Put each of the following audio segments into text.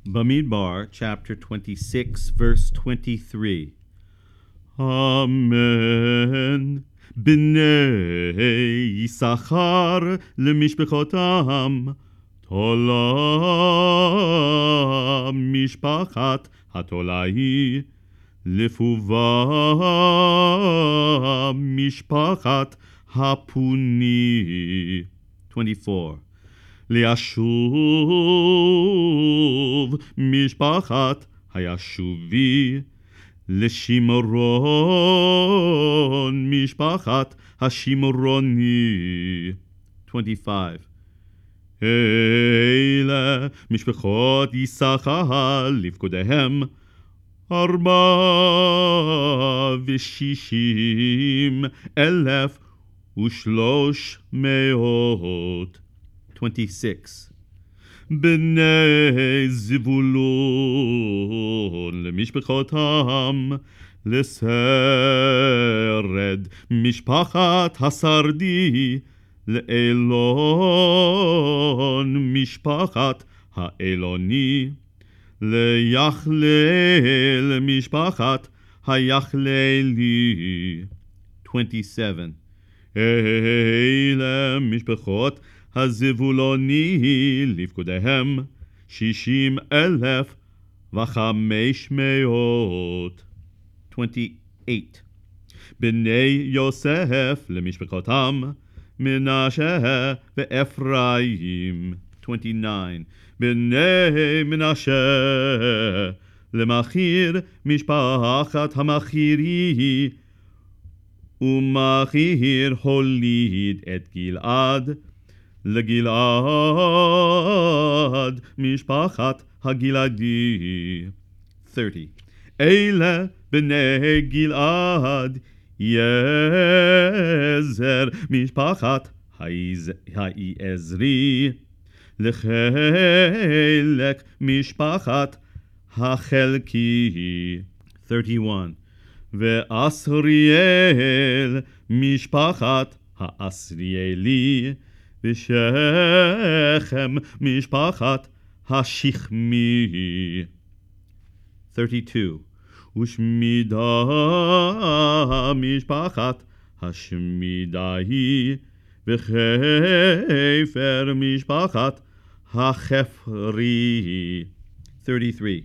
Bamidbar, chapter 26, verse 23. Amen. Bnei Yisachar leMishpachotam, Tola Mishpachat HaTolai, Lefuva Mishpachat Hapuni. 24. לישוב משפחת הישובי, לשמרון משפחת השמרוני. 25. אלה משפחות יששכר לפקודיהם 64,300. 26. בני זבולון למשפחותם, לסרד משפחת השרדי, לאלון משפחת האלוני, ליחלל משפחת היחללי. 27. אלה משפחות הזבולוני לפקודיהם 60,500. 28. בני יוסף למשפחותם, מנשה ואפרים. 29. בני מנשה למחיר משפחת המחירי, ומחיר הוליד את גלעד, לגלעד משפחת הגלעדי. 30. אלה בני גלעד, יזר משפחת היעזרי, לחלק משפחת החלקי. 31. ואסריאל משפחת האסריאלי, ושכם משפחת השכמי. 32. ושמידה משפחת השמידאי, וחפר משפחת החפרי. 33.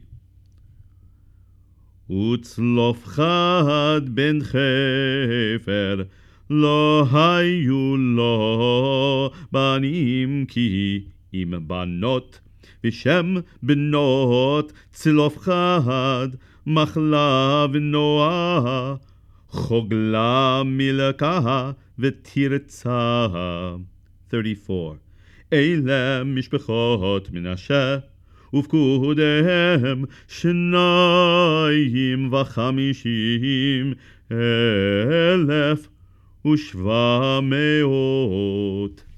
וצלופחד בן חפר, לא היו לו בנים כי אם בנות, ושם בנות צלופחד, מחלה ונועה, חוגלה מלכה ותרצה. 34. אלה משפחות מנשה, ופקודיהם 52,700.